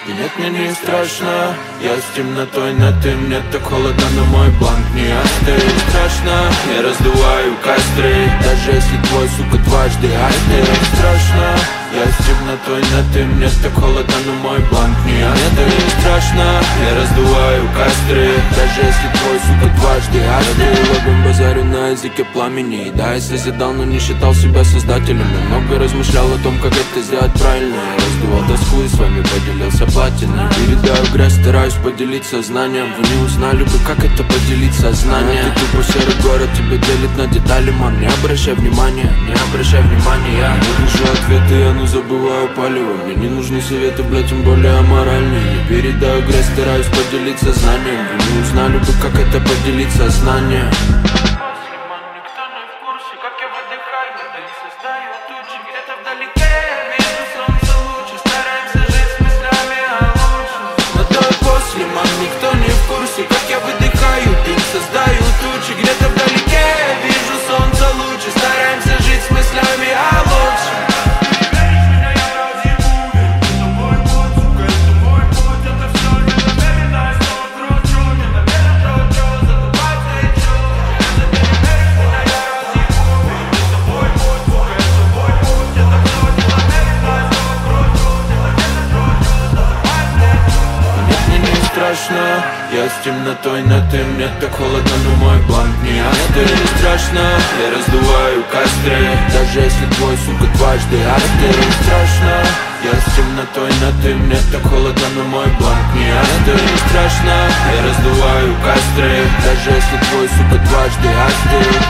И нет, мне не страшно. Я с темнотой на ты, мне так холодно, но мой бланк не остыл. Страшно, я раздуваю костры, даже если твой, сука, дважды остыл. Страшно, я с темнотой на ты, мне так холодно, но мой бланк не остыл. Страшно, я раздуваю костры, даже если твой, сука, дважды остыл. Огонь базарю на языке пламени. Да, я созидал, но не считал себя создателем. Я много размышлял о том, как это сделать правильно. Я раздувал тоску и с вами поделился платиной. Передаю грязь, стараюсь поделиться знанием. Вы не узнали бы, как это поделиться знанием. Ты тупо серый город, тебя делит на детали, ман. Не обращай внимания, не обращай внимания. Я не вижу ответы, я ну забываю палево. Мне не нужны советы, блядь, тем более аморальные. Я передаю грязь, стараюсь поделиться знанием. Вы не узнали бы, как это поделиться знанием. Никто не в курсе, как я выдыхаю дым, создаю тучи где-то вдалеке. Вижу солнце лучше, стараемся жить с мыслями о лучшем. Страшно, я с темнотой на ты, мне так холодно, но мой бланк не остыл. Страшно, я раздуваю костры, даже если твой, сука, дважды остыл. Страшно, я с темнотой на ты, мне так холодно, но мой бланк не остыл. Страшно, я раздуваю костры, даже если твой, сука, дважды остыл.